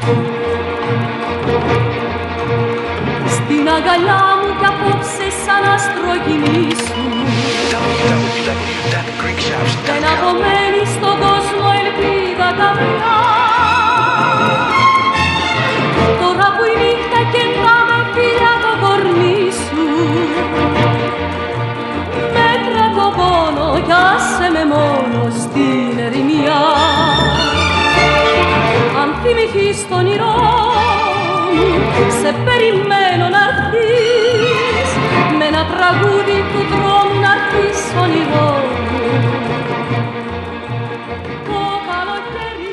Στην αγκαλιά μου κι απόψε σαν άστρο κοιμήσου. Δεν απομένει στον κόσμο ελπίδα καμιά. Τώρα που η νύχτα κεντράμε φιλιά το κορμί σου, μέτρα το πόνο κι άσε με μόνο στην ερημιά. Αν θυμηθείς το όνειρό μου, σε περιμένω να'ρθείς, με ένα τραγούδι του δρόμου να'ρθείς όνειρό μου. Το καλοκαίρι